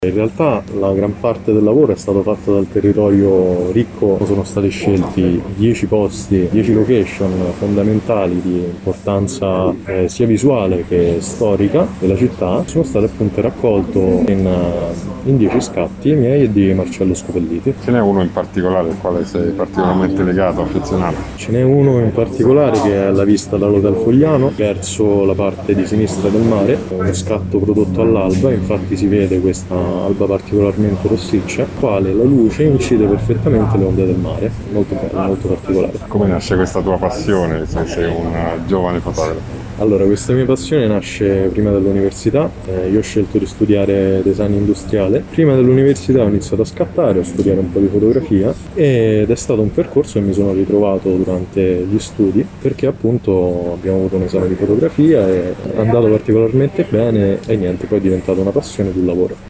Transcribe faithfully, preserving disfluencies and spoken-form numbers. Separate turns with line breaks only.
In realtà la gran parte del lavoro è stato fatto dal territorio ricco, sono stati scelti dieci posti, dieci location fondamentali di importanza eh, sia visuale che storica della città, sono state appunto raccolto in, in dieci scatti miei e di Marcello Scopelliti.
Ce n'è uno in particolare al quale sei particolarmente legato, affezionato?
Ce n'è uno in particolare che è la vista dall'Hotel Fogliano verso la parte di sinistra del mare, uno scatto prodotto all'alba, infatti si vede questa alba particolarmente rossiccia, quale la luce incide perfettamente le onde del mare, molto bello, molto particolare.
Come nasce questa tua passione, se sei un giovane fotografo?
Allora, questa mia passione nasce prima dell'università, eh, io ho scelto di studiare design industriale. Prima dell'università ho iniziato a scattare, a studiare un po' di fotografia ed è stato un percorso che mi sono ritrovato durante gli studi perché appunto abbiamo avuto un esame di fotografia e è andato particolarmente bene e niente, poi è diventato una passione sul lavoro.